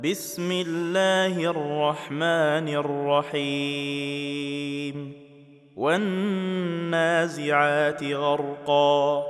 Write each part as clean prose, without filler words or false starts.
بسم الله الرحمن الرحيم والنازعات غرقا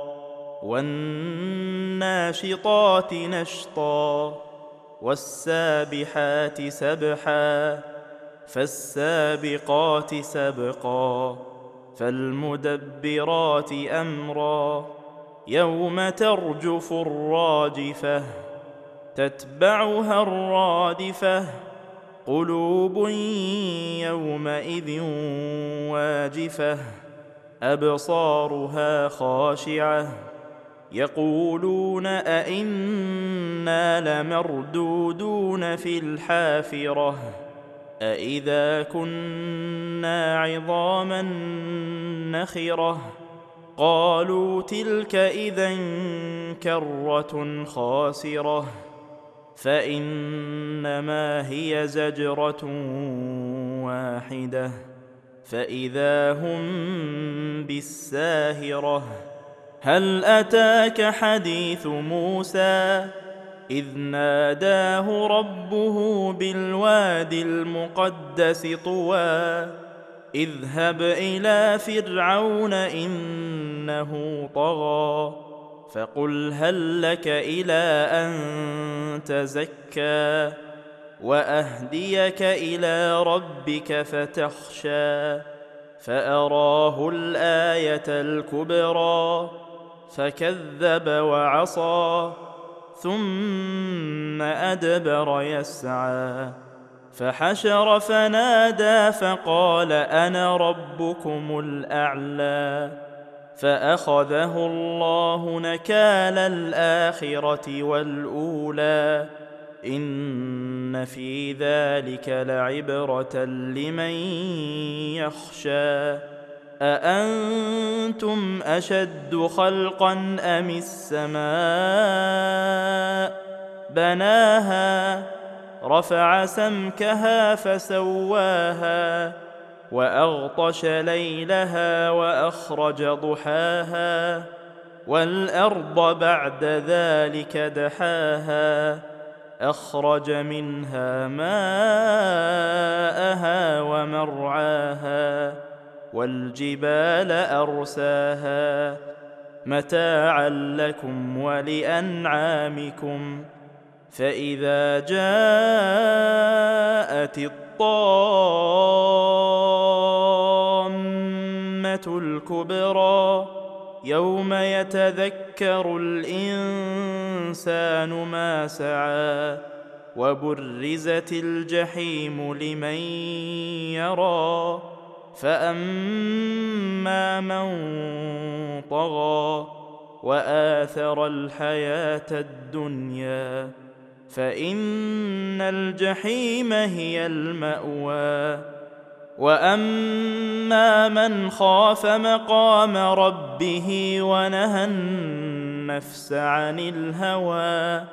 والناشطات نشطا والسابحات سبحا فالسابقات سبقا فالمدبرات أمرا يوم ترجف الراجفة تتبعها الرادفة قلوب يومئذ واجفة أبصارها خاشعة يقولون أئنا لمردودون في الحافرة أئذا كنا عظاما نخرة قالوا تلك إذا كرة خاسرة فإنما هي زجرة واحدة فإذا هم بالساهرة هل أتاك حديث موسى إذ ناداه ربه بالواد المقدس طوى اذهب إلى فرعون إنه طغى فقل هل لك إلى أن تزكى وأهديك إلى ربك فتخشى فأراه الآية الكبرى فكذب وعصى ثم أدبر يسعى فحشر فنادى فقال أنا ربكم الأعلى فأخذه الله نكال الآخرة والأولى إن في ذلك لعبرة لمن يخشى أأنتم أشد خلقا أم السماء بناها رفع سمكها فسواها وأغطش ليلها وأخرج ضحاها والأرض بعد ذلك دحاها أخرج منها ماءها ومرعاها والجبال أرساها متاعا لكم ولأنعامكم فإذا جاءت الطامة الكبرى يوم يتذكر الإنسان ما سعى وبرزت الجحيم لمن يرى فأما من طغى وآثر الحياة الدنيا فإن الجحيم هي المأوى وأما من خاف مقام ربه ونهى النفس عن الهوى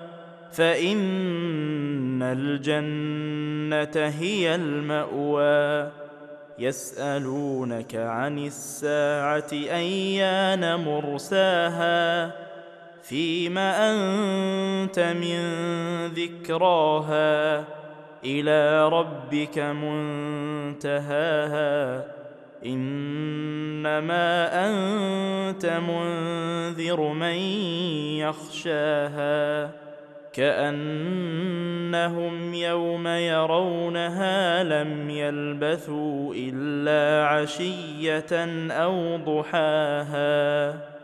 فإن الجنة هي المأوى يسألونك عن الساعة أيان مرساها فيم أنت من ذكراها إلى ربك منتهاها إنما أنت منذر من يخشاها كأنهم يوم يرونها لم يلبثوا إلا عشية أو ضحاها